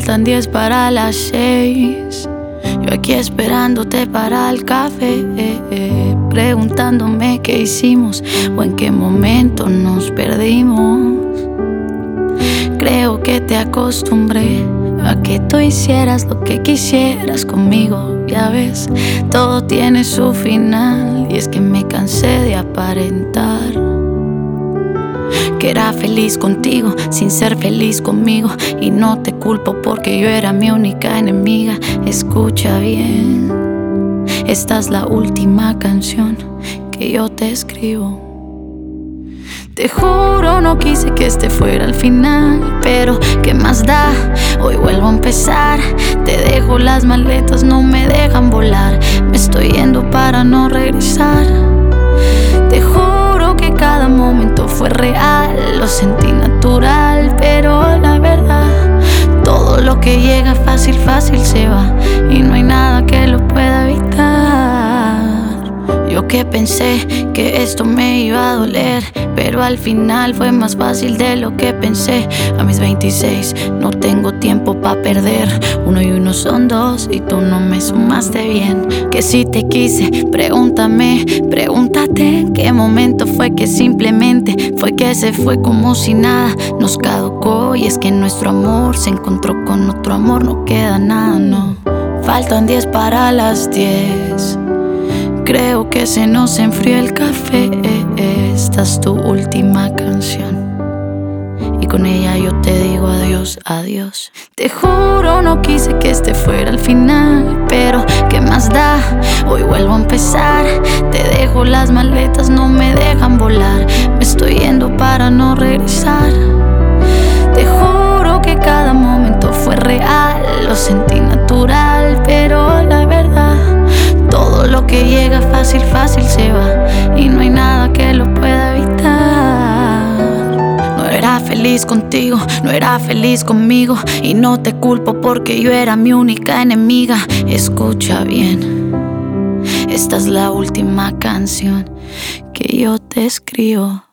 Faltan 10 para las 6. Yo aquí esperándote para el café, preguntándome qué hicimos o en qué momento nos perdimos. Creo que te acostumbré a que tú hicieras lo que quisieras conmigo. Ya ves, todo tiene su final, y es que me cansé de aparentar que era feliz contigo sin ser feliz conmigo. Y no te culpo porque yo era mi única enemiga. Escucha bien, esta es la última canción que yo te escribo. Te juro no quise que este fuera el final, pero ¿qué más da? Hoy vuelvo a empezar. Te dejo las maletas, no me dejan volar. Me estoy yendo para no regresar. Te juro que cada momento fue real, lo sentí natural, pero la verdad, todo lo que llega fácil, fácil se va, y no hay nada que lo pueda evitar. Yo que pensé que esto me iba a doler, pero al final fue más fácil de lo que pensé. A mis 26 no tengo tiempo pa' perder. 1 y 1 son 2 y tú no me sumaste bien. Que si te quise, pregúntame, pregúntate en qué momento fue que simplemente fue que se fue como si nada nos caducó. Y es que nuestro amor se encontró con otro amor, no queda nada, no. Faltan 10 para las 10. Creo que se nos enfrió el café. Esta es tu última canción, y con ella yo te digo adiós, adiós. Te juro no quise que este fuera el final, pero ¿qué más da? Hoy vuelvo a empezar. Te dejo las maletas, no me dejan volar. Me estoy yendo para no regresar. Te juro que cada momento fue real, lo sentí natural, pero la verdad, todo lo que llega fácil, fácil se va, y no hay nada que lo pueda evitar. No era feliz contigo, no era feliz conmigo, y no te culpo porque yo era mi única enemiga. Escucha bien, esta es la última canción que yo te escribo.